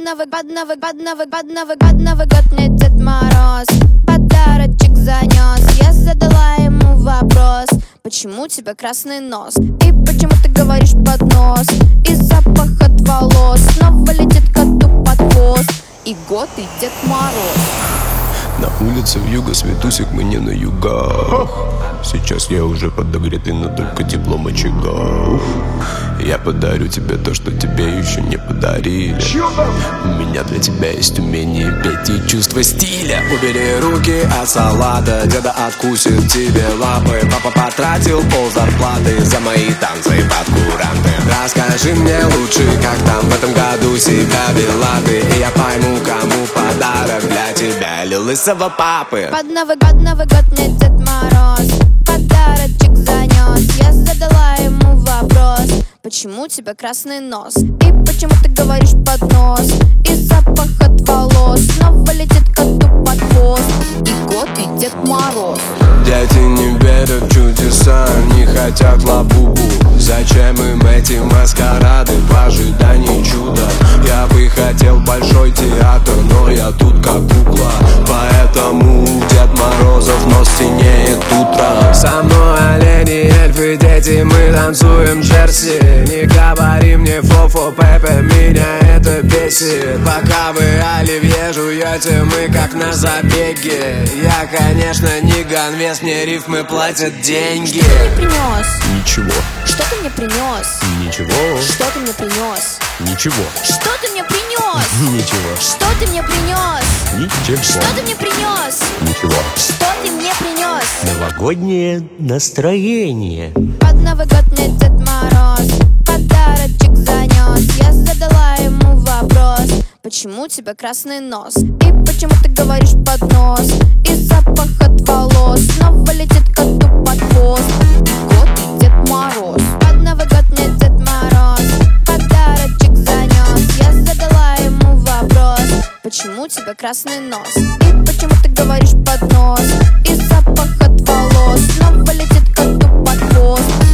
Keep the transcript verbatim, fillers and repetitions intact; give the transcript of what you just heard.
Новый, под Новый, под Новый, под Новый, под Новый год мне Дед Мороз подарочек занес. Я задала ему вопрос: почему у тебя красный нос? И почему ты говоришь под нос? И запах от волос снова летит коту под хвост. И год, и Дед Мороз. На улице вьюга, Светусик, мы не на югах. Сейчас я уже подогретый, но только теплом очага. Я подарю тебе то, что тебе еще не подарили. У меня для тебя есть умение петь и чувство стиля. Убери руки от салата, деда откусит тебе лапы. Папа потратил пол зарплаты за мои танцы под куранты. Расскажи мне лучше, как там в этом году себя вела ты, и я пойму, кому подарок для тебя, или лысого папы. Под Новый, под Новый год мне Дед Мороз подарочек занес. Я задала ему вопрос: почему у тебя красный нос? И почему ты говоришь под нос? И запах от волос снова летит коту под хвост. И год, и Дед Мороз. Дети не верят в чудеса, не хотят лабубу. Зачем им эти маскарады в ожидании чуда? Я бы хотел большой театр, но я тут как кукла. Поэтому Дед Морозов нос синеет утром. Со мной олени, эльфы, дети, мы танцуем джерси. Не говори мне фо-фо, Пепе, меня это бесит. Пока вы оливье жуете, мы как на забеге. Я, конечно, не ганвест, мне рифмы платят деньги. Что ты мне принес? Ничего. Что ты мне принес? Ничего. Что ты мне принес? Ничего. Что ты мне принес? Ничего. Что ты мне принес? Ничего. Что ты мне принес? Ничего. Что ты мне принес? Новогоднее настроение. Под Новый год мне Дед Мороз подарочек занес. Я задала ему вопрос: почему у тебя красный нос? И почему ты говоришь под нос? И запах от волос снова летит коту под хвост. Год, и Дед Мороз. Под Новый год мне Дед Мороз подарочек занес. Я задала ему вопрос: почему у тебя красный нос? И почему ты говоришь под нос? И запах от волос снова летит коту под хвост.